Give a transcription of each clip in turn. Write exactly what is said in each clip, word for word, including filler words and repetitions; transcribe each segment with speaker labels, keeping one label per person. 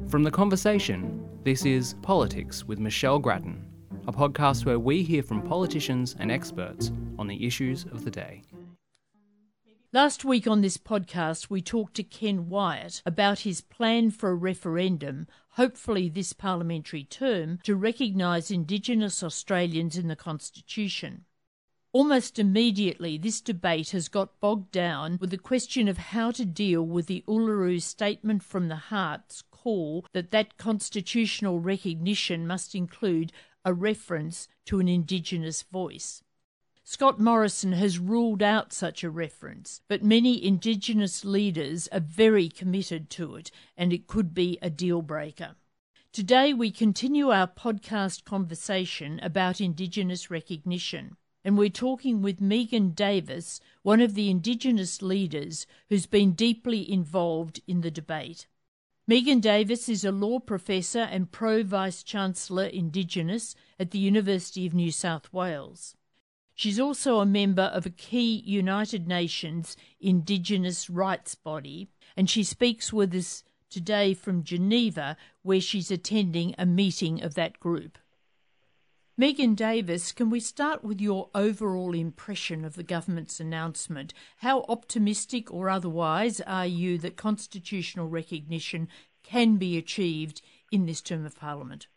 Speaker 1: From The Conversation, this is Politics with Michelle Grattan, a podcast where we hear from politicians and experts on the issues of the day.
Speaker 2: Last week on this podcast, we talked to Ken Wyatt about his plan for a referendum, hopefully this parliamentary term, to recognise Indigenous Australians in the Constitution. Almost immediately, this debate has got bogged down with the question of how to deal with the Uluru Statement from the Heart's call that that constitutional recognition must include a reference to an Indigenous voice. Scott Morrison has ruled out such a reference, but many Indigenous leaders are very committed to it, and it could be a deal-breaker. Today we continue our podcast conversation about Indigenous recognition, and we're talking with Megan Davis, one of the Indigenous leaders who's been deeply involved in the debate. Megan Davis is a law professor and Pro-Vice-Chancellor Indigenous at the University of New South Wales. She's also a member of a key United Nations Indigenous rights body, and she speaks with us today from Geneva, where she's attending a meeting of that group. Megan Davis, can we start with your overall impression of the government's announcement? How optimistic or otherwise are you that constitutional recognition can be achieved in this term of Parliament?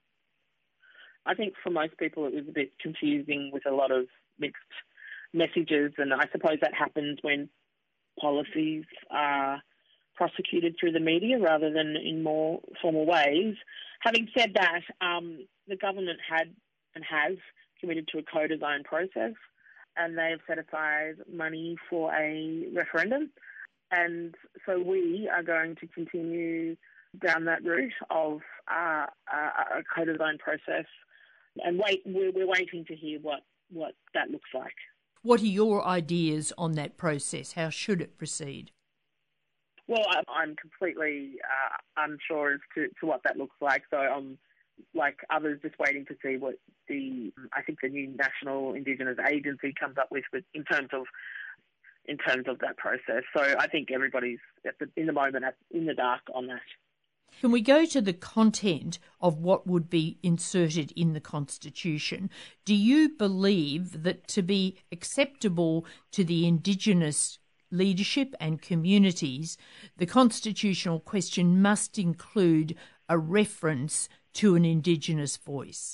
Speaker 3: I think for most people it was a bit confusing with a lot of mixed messages, and I suppose that happens when policies are prosecuted through the media rather than in more formal ways. Having said that, um, the government had and has committed to a co-design process, and they have set aside money for a referendum. And so we are going to continue down that route of uh, a co-design process, and wait. We're, we're waiting to hear what, what that looks like.
Speaker 2: What are your ideas on that process? How should it proceed?
Speaker 3: Well, I'm completely uh, unsure as to, to what that looks like. So I'm, like others, just waiting to see what the I think the new National Indigenous Agency comes up with, with in terms of in terms of that process. So I think everybody's at the, in the moment at, in the dark on that.
Speaker 2: Can we go to the content of what would be inserted in the Constitution? Do you believe that to be acceptable to the Indigenous leadership and communities, the constitutional question must include a reference to an Indigenous voice?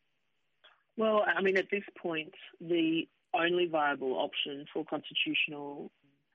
Speaker 3: Well, I mean, at this point, the only viable option for constitutional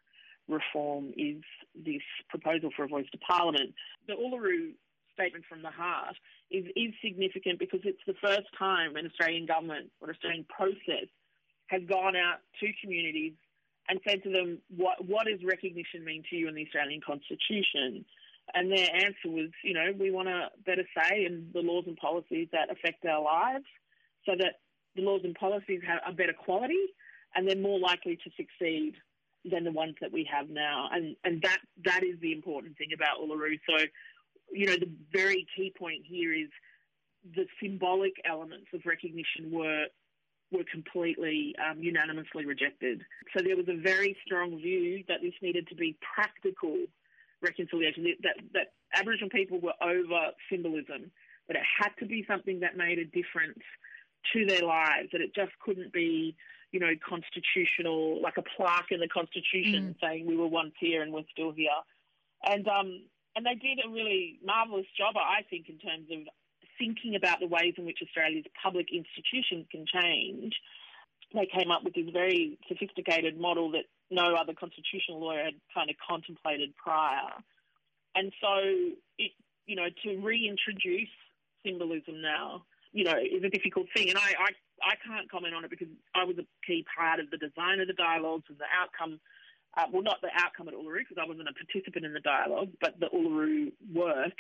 Speaker 3: reform is this proposal for a voice to Parliament. The Uluru Statement from the Heart is, is significant because it's the first time an Australian government or Australian process has gone out to communities and said to them, what, what does recognition mean to you in the Australian Constitution? And their answer was, you know, we want a better say in the laws and policies that affect our lives so that the laws and policies have a better quality and they're more likely to succeed than the ones that we have now. And and that that is the important thing about Uluru. So, you know, the very key point here is the symbolic elements of recognition were were completely um, unanimously rejected. So there was a very strong view that this needed to be practical reconciliation, that, that Aboriginal people were over symbolism, that it had to be something that made a difference to their lives, that it just couldn't be, you know, constitutional, like a plaque in the Constitution mm. saying we were once here and we're still here. And um, and they did a really marvellous job, I think, in terms of thinking about the ways in which Australia's public institutions can change. They came up with this very sophisticated model that no other constitutional lawyer had kind of contemplated prior. And so, it, you know, to reintroduce symbolism now, you know, is a difficult thing. And I, I, I can't comment on it because I was a key part of the design of the dialogues and the outcome, uh, well, not the outcome at Uluru because I wasn't a participant in the dialogue, but the Uluru work.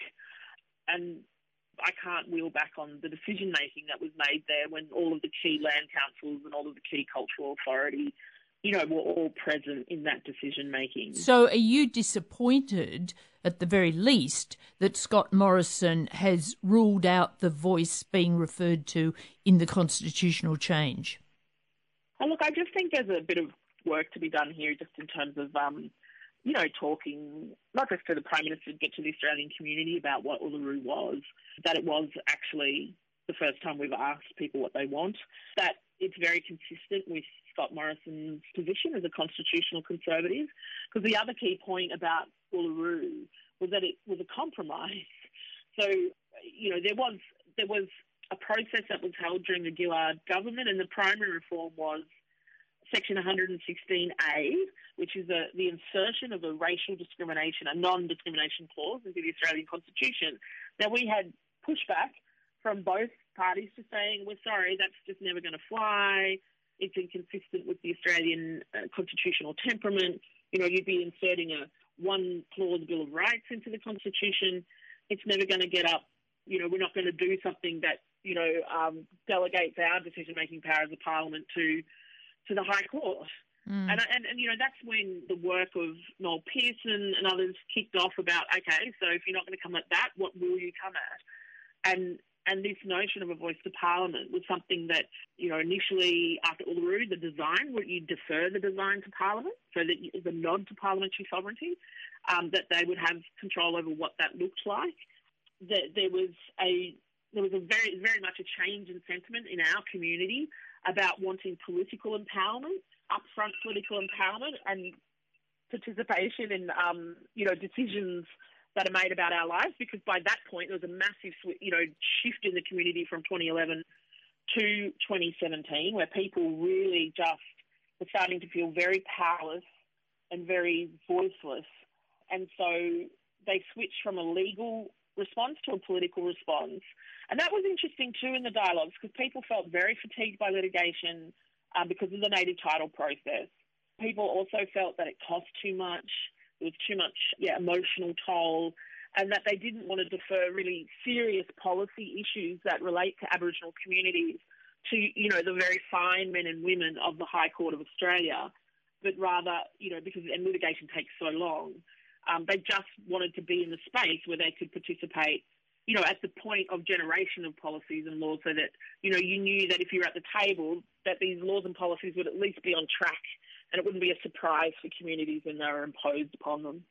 Speaker 3: And I can't wheel back on the decision-making that was made there when all of the key land councils and all of the key cultural authority, you know, were all present in that decision-making.
Speaker 2: So are you disappointed, at the very least, that Scott Morrison has ruled out the voice being referred to in the constitutional change?
Speaker 3: Oh, look, I just think there's a bit of work to be done here just in terms of um, you know, talking not just to the Prime Minister but to the Australian community about what Uluru was, that it was actually the first time we've asked people what they want, that it's very consistent with Scott Morrison's position as a constitutional conservative. Because the other key point about Uluru was that it was a compromise. So, you know, there was there was a process that was held during the Gillard government, and the primary reform was Section one hundred sixteen A, which is a, the insertion of a racial discrimination, a non-discrimination clause into the Australian Constitution. Now, we had pushback from both parties to saying, we're sorry, that's just never going to fly. It's inconsistent with the Australian uh, constitutional temperament. You know, you'd be inserting a one-clause Bill of Rights into the Constitution. It's never going to get up. You know, we're not going to do something that, you know, um, delegates our decision-making power as a parliament to to the High Court. Mm. And, and, and, you know, that's when the work of Noel Pearson and others kicked off about, okay, so if you're not going to come at that, what will you come at? And and this notion of a voice to Parliament was something that, you know, initially after Uluru, the design, would you defer the design to Parliament, so that you, the nod to parliamentary sovereignty, um, that they would have control over what that looked like. That there was a there was a very very much a change in sentiment in our community about wanting political empowerment, upfront political empowerment, and participation in um, you know decisions that are made about our lives. Because by that point there was a massive you know shift in the community from twenty eleven to twenty seventeen, where people really just were starting to feel very powerless and very voiceless, and so they switched from a legal response to a political response. And that was interesting too in the dialogues, because people felt very fatigued by litigation um, because of the native title process. People also felt that it cost too much, there was too much yeah, emotional toll, and that they didn't want to defer really serious policy issues that relate to Aboriginal communities to, you know, the very fine men and women of the High Court of Australia, but rather, you know, because and litigation takes so long, um, they just wanted to be in the space where they could participate, you know, at the point of generation of policies and laws, so that, you know, you knew that if you were at the table, that these laws and policies would at least be on track, and it wouldn't be a surprise for communities when they were imposed upon them.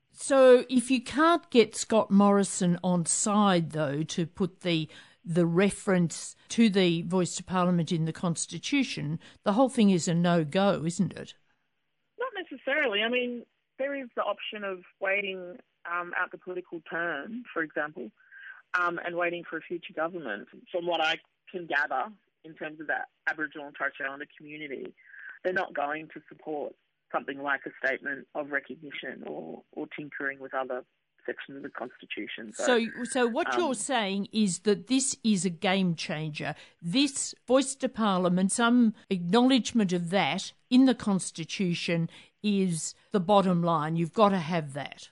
Speaker 2: So if you can't get Scott Morrison on side, though, to put the the reference to the voice to Parliament in the Constitution, the whole thing is a no-go, isn't it?
Speaker 3: Not necessarily. I mean, there is the option of waiting um, out the political term, for example, um, and waiting for a future government. From what I can gather in terms of that Aboriginal and Torres Strait Islander community, they're not going to support something like a statement of recognition or, or tinkering with other sections of the Constitution. So,
Speaker 2: so, so what
Speaker 3: um,
Speaker 2: you're saying is that this is a game changer. This voice to Parliament, some acknowledgement of that in the Constitution is the bottom line. You've got to have that.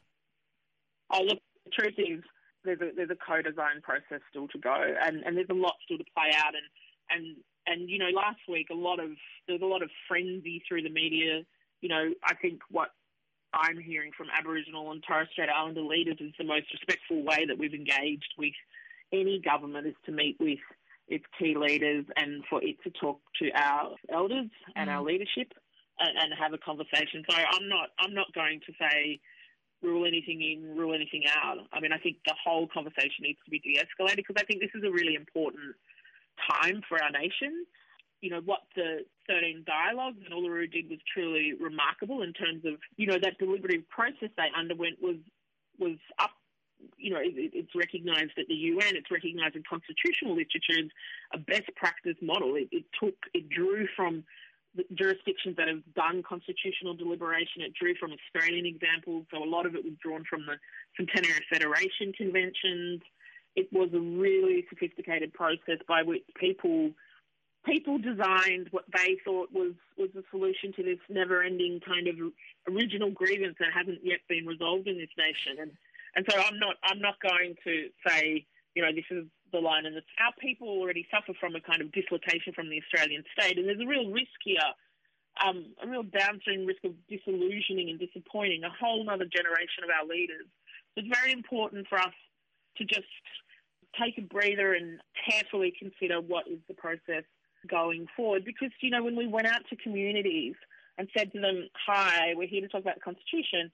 Speaker 3: Oh, look, the truth is there's a, there's a co-design process still to go, and, and there's a lot still to play out. And, and, and, you know, last week, a lot of there's a lot of frenzy through the media. You know, I think what I'm hearing from Aboriginal and Torres Strait Islander leaders is the most respectful way that we've engaged with any government is to meet with its key leaders and for it to talk to our elders and mm. our leadership and, and have a conversation. So I'm not I'm not going to say rule anything in, rule anything out. I mean, I think the whole conversation needs to be de-escalated, because I think this is a really important time for our nation. You know, what the thirteen dialogues and Uluru did was truly remarkable in terms of, you know, that deliberative process they underwent was was up, you know, it, it's recognised at the U N, it's recognised in constitutional literature as a best practice model. It, it took, it drew from the jurisdictions that have done constitutional deliberation, it drew from Australian examples, so a lot of it was drawn from the Centenary Federation conventions. It was a really sophisticated process by which people... People designed what they thought was, was the solution to this never-ending kind of original grievance that hasn't yet been resolved in this nation. And and so I'm not I'm not going to say, you know, this is the line. And our people already suffer from a kind of dislocation from the Australian state, and there's a real risk here, um, a real downstream risk of disillusioning and disappointing a whole other generation of our leaders. So it's very important for us to just take a breather and carefully consider what is the process going forward, because, you know, when we went out to communities and said to them, hi, we're here to talk about the Constitution,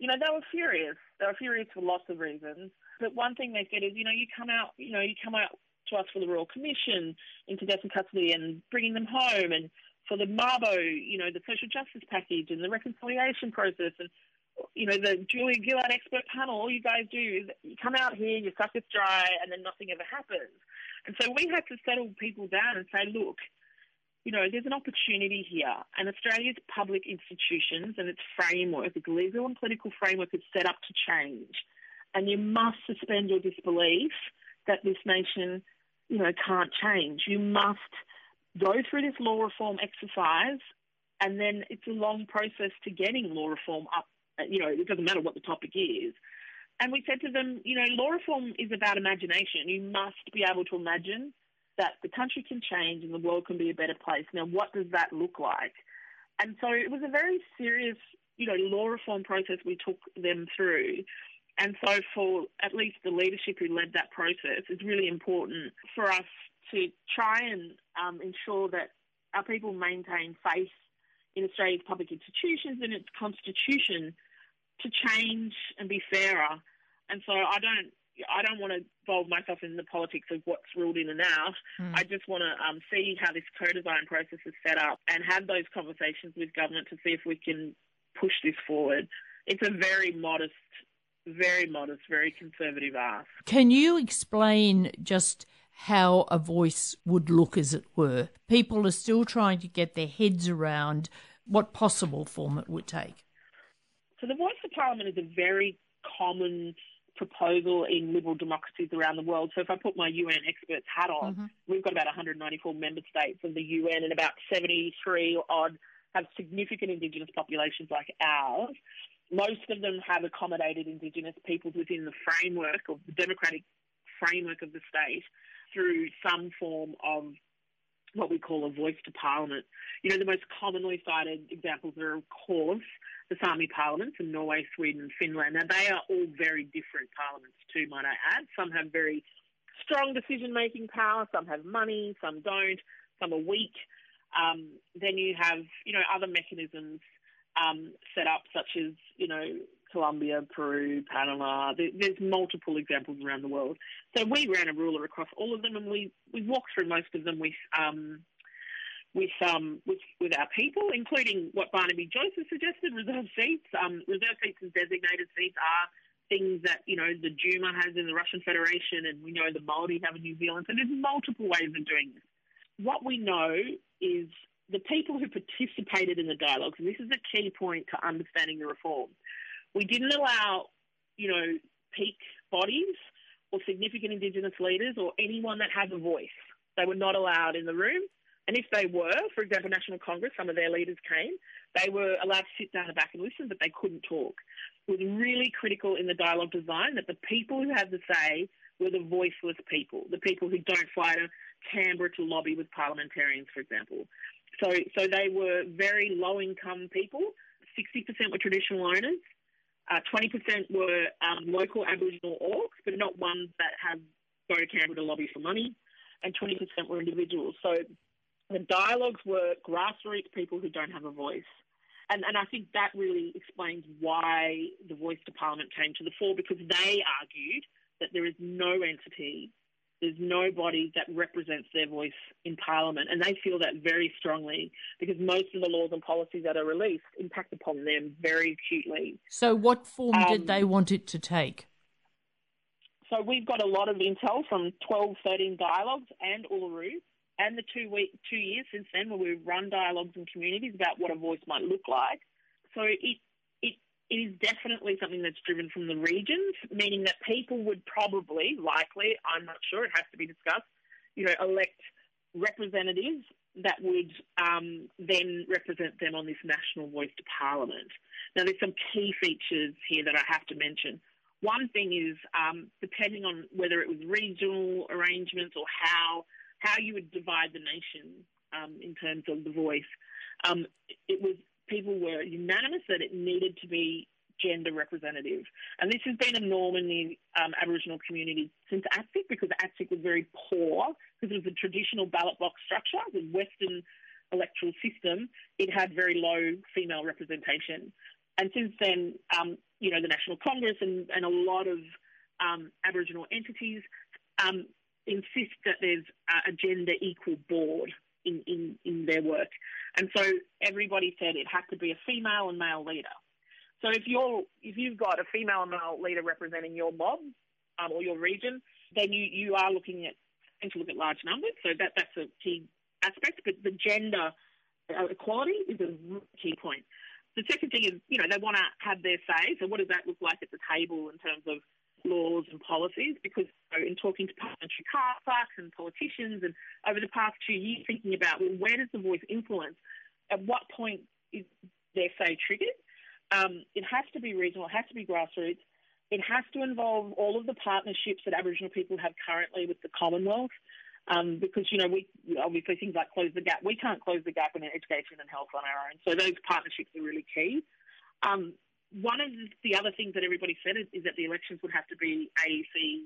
Speaker 3: you know, they were furious. They were furious for lots of reasons. But one thing they said is, you know, you come out, you know, you come out to us for the Royal Commission into death and custody and bringing them home, and for the Mabo, you know, the social justice package and the reconciliation process, and, you know, the Julia Gillard expert panel. All you guys do is you come out here, you suck us dry, and then nothing ever happens. And so we had to settle people down and say, look, you know, there's an opportunity here, and Australia's public institutions and its framework, its legal and political framework, is set up to change. And you must suspend your disbelief that this nation, you know, can't change. You must go through this law reform exercise, and then it's a long process to getting law reform up. You know, it doesn't matter what the topic is. And we said to them, you know, law reform is about imagination. You must be able to imagine that the country can change and the world can be a better place. Now, what does that look like? And so it was a very serious, you know, law reform process we took them through. And so for at least the leadership who led that process, it's really important for us to try and um, ensure that our people maintain faith in Australia's public institutions and its constitution to change and be fairer. And so I don't I don't want to involve myself in the politics of what's ruled in and out. Mm. I just want to um, see how this co-design process is set up and have those conversations with government to see if we can push this forward. It's a very modest, very modest, very conservative ask.
Speaker 2: Can you explain just how a voice would look, as it were? People are still trying to get their heads around what possible form it would take.
Speaker 3: So the Voice of Parliament is a very common proposal in liberal democracies around the world. So if I put my U N experts hat on, mm-hmm. we've got about one hundred ninety-four member states of the U N, and about seventy-three odd have significant Indigenous populations like ours. Most of them have accommodated Indigenous peoples within the framework of the democratic framework of the state through some form of what we call a voice to parliament. You know, the most commonly cited examples are, of course, the Sami parliaments in Norway, Sweden and Finland. Now, they are all very different parliaments too, might I add. Some have very strong decision-making power, some have money, some don't, some are weak. Um, then you have, you know, other mechanisms um, set up, such as, you know, Colombia, Peru, Panama. There's multiple examples around the world. So we ran a ruler across all of them, and we, we walked through most of them with um, with um with with our people, including what Barnaby Joyce has suggested, reserve seats. Um, reserve seats and designated seats are things that, you know, the Duma has in the Russian Federation, and we know the Māori have in New Zealand. So there's multiple ways of doing this. What we know is the people who participated in the dialogues, and this is a key point to understanding the reform. We didn't allow, you know, peak bodies or significant Indigenous leaders or anyone that has a voice. They were not allowed in the room. And if they were, for example, National Congress, some of their leaders came, they were allowed to sit down the back and listen, but they couldn't talk. It was really critical in the dialogue design that the people who had the say were the voiceless people, the people who don't fly to Canberra to lobby with parliamentarians, for example. So, so they were very low-income people. sixty percent were traditional owners. Uh, twenty percent were um, local Aboriginal orcs, but not ones that have go to Canberra to lobby for money. And twenty percent were individuals. So the dialogues were grassroots people who don't have a voice. And, and I think that really explains why the Voice to Parliament came to the fore, because they argued that there is no entity, there's nobody that represents their voice in Parliament. And they feel that very strongly because most of the laws and policies that are released impact upon them very acutely.
Speaker 2: So what form um, did they want it to take?
Speaker 3: So we've got a lot of intel from twelve, thirteen dialogues and Uluru, and the two week, two years since then where we've run dialogues in communities about what a voice might look like. So it, it, it is definitely something that's driven from the regions, meaning that people would probably, likely, I'm not sure, it has to be discussed, you know, elect representatives that would um, then represent them on this national Voice to Parliament. Now, there's some key features here that I have to mention. One thing is, um, depending on whether it was regional arrangements or how how you would divide the nation um, in terms of the voice, um, it was people were unanimous that it needed to be gender representative. And this has been a norm in the um, Aboriginal community since ATSIC, because ATSIC was very poor, because it was a traditional ballot box structure, the Western electoral system. It had very low female representation. And since then, um, you know, the National Congress and, and a lot of um, Aboriginal entities um, insist that there's a gender equal board in, in, in their work. And so everybody said it had to be a female and male leader. So if you're if you've got a female and male leader representing your mob um, or your region, then you, you are looking at to look at large numbers. So that that's a key aspect. But the gender equality is a key point. The second thing is, you know, they want to have their say. So what does that look like at the table in terms of laws and policies? Because you know, in talking to parliamentary clerks and politicians and over the past two years thinking about, well, where does the voice influence? At what point is their say triggered? Um, it has to be regional. It has to be grassroots. It has to involve all of the partnerships that Aboriginal people have currently with the Commonwealth. Um, because, you know, we obviously things like Close the Gap, we can't close the gap in education and health on our own. So those partnerships are really key. Um, one of the other things that everybody said is, is that the elections would have to be A E C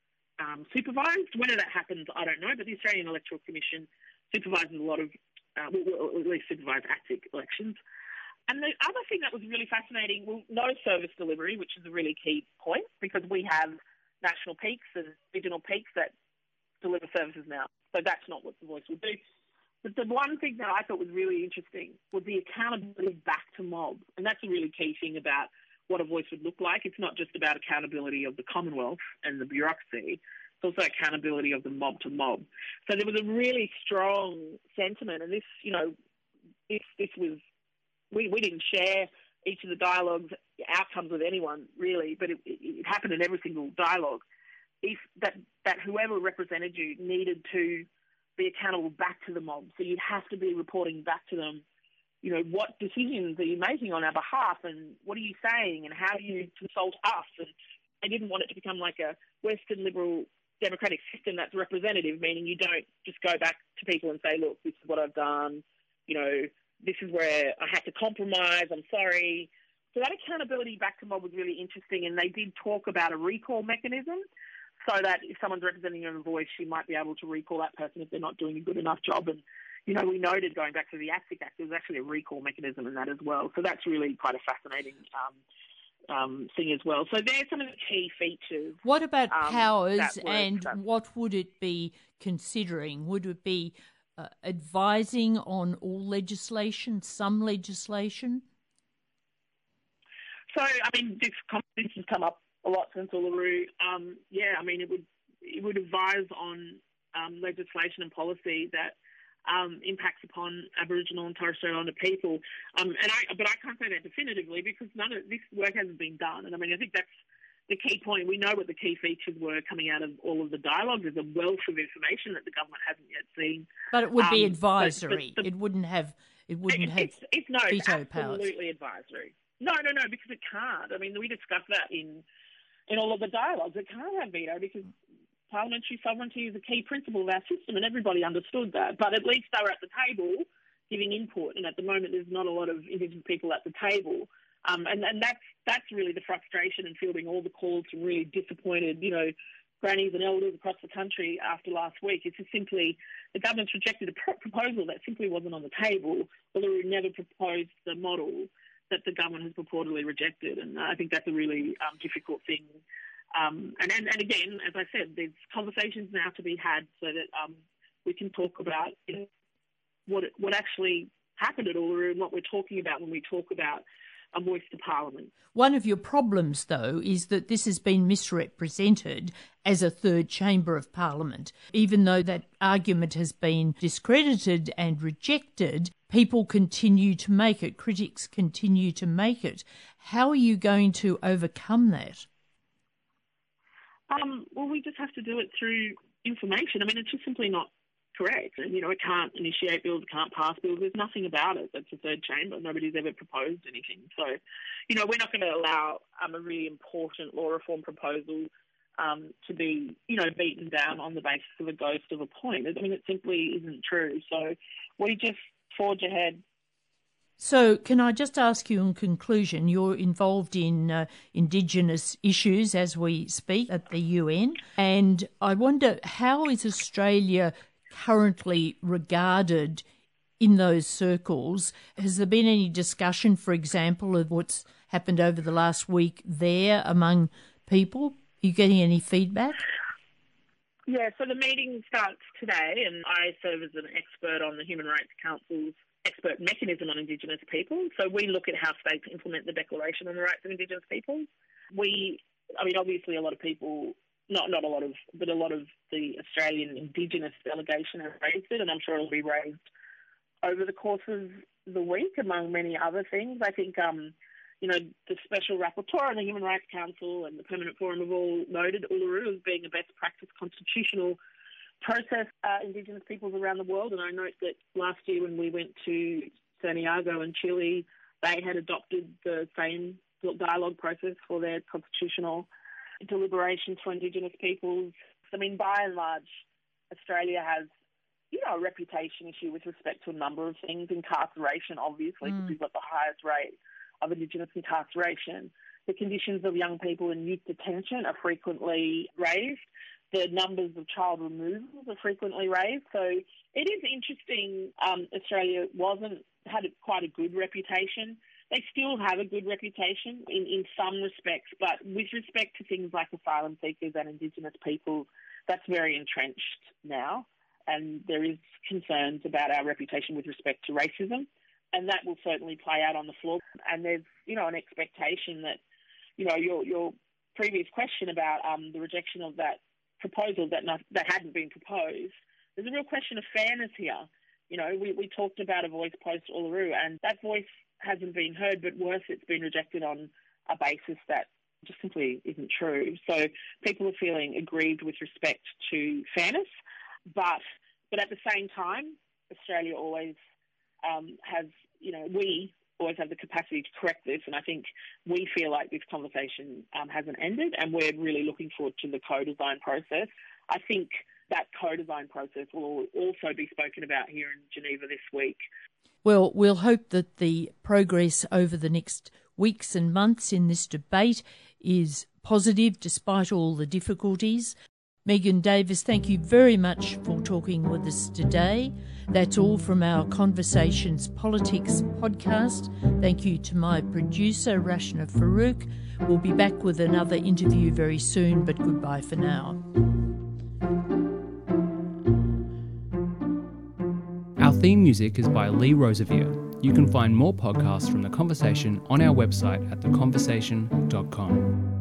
Speaker 3: um, supervised. Whether that happens, I don't know, but the Australian Electoral Commission supervises a lot of, uh, well, at least supervise ACSIC elections. And the other thing that was really fascinating, well, no service delivery, which is a really key point, because we have national peaks and regional peaks that deliver services now. So that's not what the voice will do. But the one thing that I thought was really interesting was the accountability back to mob. And that's a really key thing about what a voice would look like. It's not just about accountability of the Commonwealth and the bureaucracy. It's also accountability of the mob to mob. So there was a really strong sentiment. And this, you know, this, this was, we, we didn't share each of the dialogues outcomes with anyone, really, but it, it, it happened in every single dialogue. If that, that whoever represented you needed to be accountable back to the mob. So you'd have to be reporting back to them, you know, what decisions are you making on our behalf and what are you saying and how do you consult us? And they didn't want it to become like a Western liberal democratic system that's representative, meaning you don't just go back to people and say, look, this is what I've done, you know, this is where I had to compromise, I'm sorry. So that accountability back to mob was really interesting, and they did talk about a recall mechanism, so that if someone's representing your voice, you might be able to recall that person if they're not doing a good enough job. And, you know, we noted going back to the ACSIC Act, there's actually a recall mechanism in that as well. So that's really quite a fascinating um, um, thing as well. So there's some of the key features.
Speaker 2: What about
Speaker 3: um,
Speaker 2: powers
Speaker 3: were,
Speaker 2: and
Speaker 3: that,
Speaker 2: what would it be considering? Would it be uh, advising on all legislation, some legislation?
Speaker 3: So, I mean, this, this has come up a lot since Uluru. Um, yeah, I mean, it would it would advise on um, legislation and policy that um, impacts upon Aboriginal and Torres Strait Islander people. Um, and I, but I can't say that definitively because none of this work hasn't been done. And I mean, I think that's the key point. We know what the key features were coming out of all of the dialogue. There's a wealth of information that the government hasn't yet seen.
Speaker 2: But it would be
Speaker 3: um,
Speaker 2: advisory.
Speaker 3: But, but the,
Speaker 2: it wouldn't have. It wouldn't
Speaker 3: it,
Speaker 2: have
Speaker 3: it's, it's no,
Speaker 2: veto
Speaker 3: it's
Speaker 2: powers.
Speaker 3: Absolutely advisory. No, no, no, because it can't. I mean, we discussed that in. in all of the dialogues. It can't have veto because parliamentary sovereignty is a key principle of our system and everybody understood that. But at least they were at the table giving input, and at the moment there's not a lot of Indigenous people at the table. Um, and, and that's, that's really the frustration and fielding all the calls from really disappointed, you know, grannies and elders across the country after last week. It's just simply the government's rejected a pro- proposal that simply wasn't on the table. Uluru never proposed the model that the government has purportedly rejected, and I think that's a really um, difficult thing. Um, and, and, and again, as I said, there's conversations now to be had so that um, we can talk about you know, what what actually happened at Uluru and what we're talking about when we talk about a voice to Parliament. One
Speaker 2: of your problems, though, is that this has been misrepresented as a third chamber of Parliament. Even though that argument has been discredited and rejected, people continue to make it. Critics continue to make it. How are you going to overcome that?
Speaker 3: Um, well, we just have to do it through information. I mean, it's just simply not correct. And, you know, it can't initiate bills, it can't pass bills. There's nothing about it. That's a third chamber. Nobody's ever proposed anything. So, you know, we're not going to allow um, a really important law reform proposal um, to be, you know, beaten down on the basis of a ghost of a point. I mean, it simply isn't true. So we just forge ahead.
Speaker 2: So can I just ask you in conclusion, you're involved in uh, Indigenous issues as we speak at the U N, and I wonder, how is Australia currently regarded in those circles? Has there been any discussion, for example, of what's happened over the last week there among people? Are you getting any feedback?
Speaker 3: Yeah, so the meeting starts today, and I serve as an expert on the Human Rights Council's expert mechanism on Indigenous people. So we look at how states implement the Declaration on the Rights of Indigenous Peoples. We, I mean, obviously a lot of people, not not a lot of, but a lot of the Australian Indigenous delegation have raised it, and I'm sure it'll be raised over the course of the week, among many other things. I think, um, you know, the Special Rapporteur on the Human Rights Council and the Permanent Forum have all noted Uluru as being a best practice constitutional process uh, Indigenous peoples around the world. And I note that last year when we went to Santiago in Chile, they had adopted the same dialogue process for their constitutional deliberations for Indigenous peoples. I mean, by and large, Australia has, you know, a reputation issue with respect to a number of things. Incarceration, obviously, because mm. we've got the highest rate of Indigenous incarceration. The conditions of young people in youth detention are frequently raised. The numbers of child removals are frequently raised. So it is interesting. Um, Australia wasn't had quite a good reputation. They still have a good reputation in, in some respects, but with respect to things like asylum seekers and Indigenous people, that's very entrenched now. And there is concerns about our reputation with respect to racism, and that will certainly play out on the floor. And there's, you know, an expectation that, you know, your your previous question about um, the rejection of that proposal that not, that hadn't been proposed, there's a real question of fairness here. You know, we, we talked about a voice post-Uluru, and that voice hasn't been heard, but worse, it's been rejected on a basis that just simply isn't true. So people are feeling aggrieved with respect to fairness, but but at the same time, Australia always um, has, you know, we always have the capacity to correct this, and I think we feel like this conversation um, hasn't ended, and we're really looking forward to the co-design process. I think that co-design process will also be spoken about here in Geneva this week.
Speaker 2: Well, we'll hope that the progress over the next weeks and months in this debate is positive despite all the difficulties. Megan Davis, thank you very much for talking with us today. That's all from our Conversations Politics podcast. Thank you to my producer, Rashna Farouk. We'll be back with another interview very soon, but goodbye for now.
Speaker 1: Our theme music is by Lee Rosevier. You can find more podcasts from The Conversation on our website at the conversation dot com.